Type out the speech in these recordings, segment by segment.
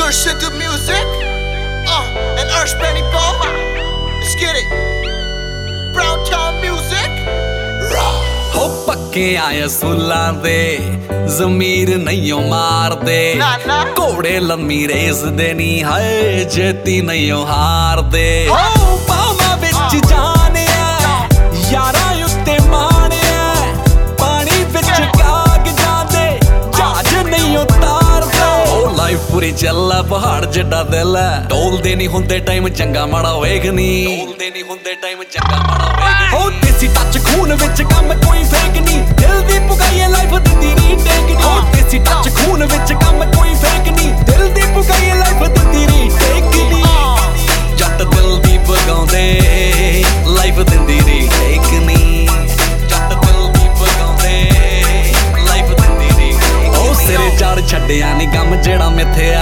Ursh into music, and Ursh Benny Boma. Let's get it. Brown Town music. हो पक्के आए सुला दे जमीर नहीं मार दे घोड़े लम्मी रेस दे नी है जेती नहीं हार दे हो पावा बिच जाने यारा उत्ते माने पानी बिच काग जांदे जहाज नहीं उतार दे ओ लाइफ पूरी चला पहाड़ जड्डा दिल है डोलदे नहीं हुंदे टाइम चंगा माड़ा वेख नी डोलदे नहीं हुंदे टाइम चंगा माड़ा वेख हो देसी टच खून विच कम कोई फेक नहीं दिल दी पुगाई लाइफ दिंदी नी टेक नी हो देसी टच खून विच कम कोई फेक नहीं दिल दी पुगाई लाइफ दिंदी नी टेक नी जट दिल दी पगाउंदे लाइफ दिंदी नी टेक नी जट दिल दी पगाउंदे लाइफ दिंदी नी ओ सिरे चढ़ छड्डिया नी गम जेड़ा मिथया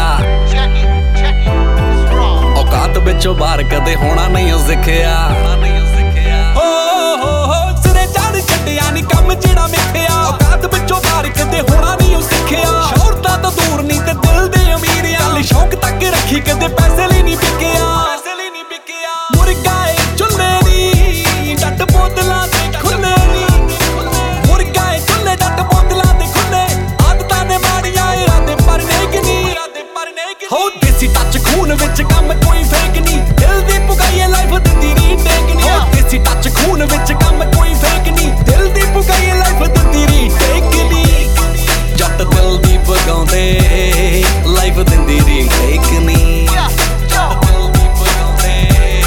औकात विचों बाहर कदे होना नहीं सिखिया कम जेड़ा मिथया औकात विचों बाहर कदे होना नहीं सिखिया शौहरत तो दूर नहीं ते दिल दे अमीर गल शौक तक रखी कदे पैसे लिए नहीं बिकिया मुर्गा चुल्ले नी डट बोतलां ते खुले नी मुर्गा चुल्ले डट बोतलां ते खुले आदतां ने माड़ियां इरादे पर नेक नी हो देसी टच खून विच कम कोई फेक नी दिल दी पुगाई लाइफ दिंदी नी टेक नी हो देसी टच खून विच कम कोई फेक नी दिल दी पुगाई लाइफ दिंदी नी टेक नी जट दिल दी पगाउंदे लाइफ दिंदी नी टेक नी जट दिल दी पगाउंदे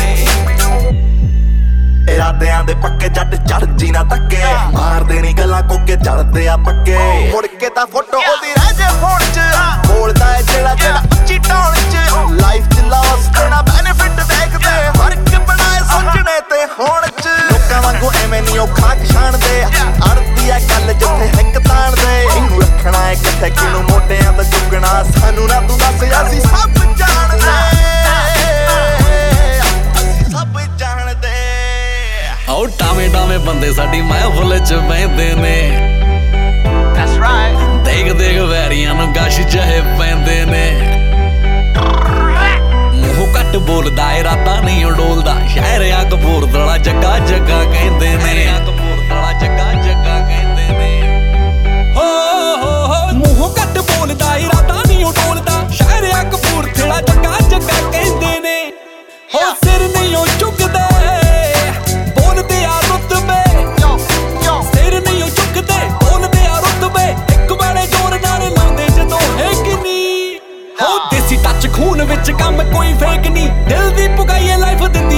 इरादियां दे पक्के जट चढ़ जी ना तक्के मारदे नी गल्लां कोके चढ़दे आ पक्के मुड़ के तां फोटो ओदी रह जे फोन च बोलदा है जेड़ा ਉੱਚੀ ਟੌਣ ਚ ਲਾਈਫ ਚ ਲਾਸ ਦੇਣਾ ਬੈਨੀਫਿਟ ਦੇਖਦੇ ਫਰਕ ਬਣਾਏ ਸੋਚਣੇ ਤੇ ਹੋਣ ਚ ਲੋਕਾਂ ਵਾਂਗੂ ਐਵੇਂ ਨਹੀਂ ਔਖਾ ਛਾਣਦੇ ਅੜਦੀ ਆ ਗੱਲ ਜਿੱਥੇ ਹਿੱਕ ਤਾਣਦੇ ਇਹਨੂੰ ਰੱਖਣਾ ਹੈ ਕਿੱਥੇ ਕਿਨੂੰ ਮੋਢਿਆਂ ਤੇ ਚੁੱਕਣਾ ਸਾਨੂੰ ਨਾ ਤੂੰ ਦੱਸ ਅਸੀਂ ਸਭ ਜਾਣਦੇ ਅਸੀਂ ਸਭ ਜਾਣਦੇ ਆਓ ਟਾਵੇਂ ਟਾਵੇਂ ਬੰਦੇ ਸਾਡੀ ਮਹਿਫਲ ਚ ਬਹਿੰਦੇ ਨੇ That's right. ਦੇਖ ਦੇਖ ਵੈਰੀਆਂ ਨੂੰ ਗਸ਼ ਚਾਹੇ ਪੈਂਦੇ ਨੇ ਮੂੰਹ ਘੱਟ ਬੋਲਦਾ ਇਰਾਦਾ ਨਹੀਂ ਉਡੋਲਦਾ ਸ਼ਹਿਰ ਆ ਕਪੂਰਥਲਾ ਜੱਗਾ ਜੱਗਾ ਕਹਿੰਦੇ ਨੇ ਕਪੂਰਥਲਾ ਜੱਗਾ ਜੱਗਾ ਕਹਿੰਦੇ ਨੇ ਹੋ ਮੂੰਹ ਘੱਟ ਬੋਲਦਾ ਇਰਾਦਾ ਨਹੀਂ ਉਡੋਲਦਾ ਸ਼ਹਿਰ ਆ ਕਪੂਰਥਲਾ ਜੱਗਾ ਜੱਗਾ ਕਹਿੰਦੇ ਨੇ ਹੋ ਸਿਰ ਨਹੀਂ ਉਹ ਚੁੱਕਦੇ ਬੋਲਦੇ ਆ ਰੁਤਬੇ ਸਿਰ ਨਹੀਂ ਉਹ ਚੁੱਕਦੇ ਬੋਲਦੇ ਆ ਰੁਤਬੇ ਇੱਕ ਵਾਲੇ ਜ਼ੋਰ ਨਾਲ ਲਾਉਂਦੇ ਜਦੋਂ ਹੈ ਕਿ ਨਹੀਂ ਹੋ ਦੇਸੀ ਟੱਚ खून विच कम कोई फेक नहीं दिल दी पुगाई लाइफ